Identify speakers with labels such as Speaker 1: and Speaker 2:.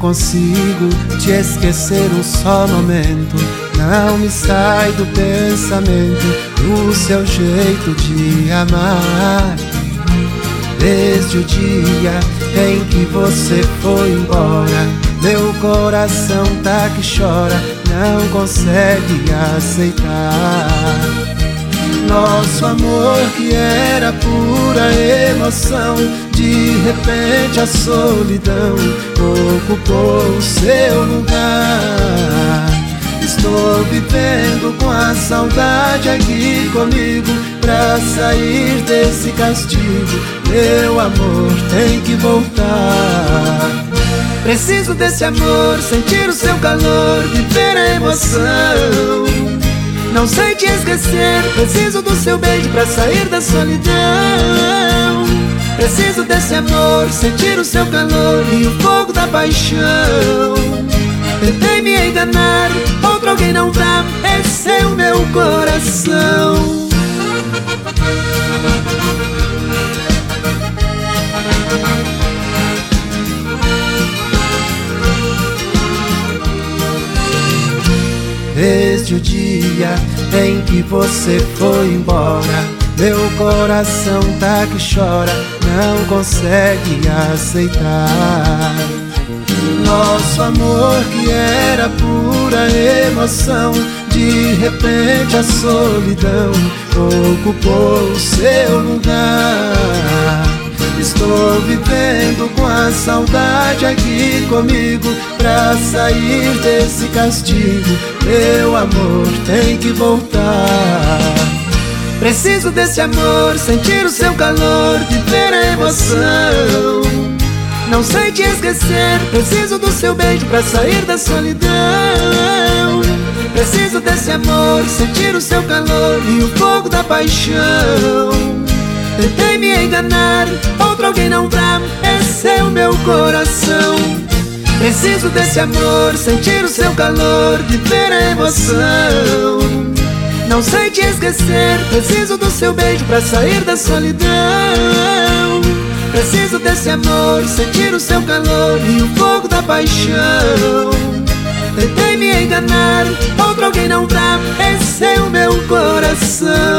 Speaker 1: consigo te esquecer um só momento. Não me sai do pensamento o seu jeito de amar. Desde o dia em que você foi embora, meu coração tá que chora, não consegue aceitar. Nosso amor que era pura emoção, de repente a solidão ocupou o seu lugar. Estou vivendo com a saudade aqui comigo, pra sair desse castigo, meu amor tem que voltar. Preciso desse amor, sentir o seu calor, viver a emoção. Não sei te esquecer, preciso do seu beijo pra sair da solidão. Preciso desse amor, sentir o seu calor e o fogo da paixão. Tentei me enganar, outro alguém não dá, esse é o meu coração. Desde o dia em que você foi embora, meu coração tá que chora, não consegue aceitar. Nosso amor que era pura emoção, de repente a solidão ocupou o seu lugar. Estou vivendo com a saudade aqui comigo, pra sair desse castigo, meu amor tem que voltar. Preciso desse amor, sentir o seu calor, viver a emoção. Não sei te esquecer, preciso do seu beijo pra sair da solidão. Preciso desse amor, sentir o seu calor e o fogo da paixão. Tentei me enganar, outro alguém não dá, esse é o meu coração. Preciso desse amor, sentir o seu calor, viver a emoção. Não sei te esquecer, preciso do seu beijo pra sair da solidão. Preciso desse amor, sentir o seu calor e o fogo da paixão. Tentei me enganar, outro alguém não dá, esse é o meu coração.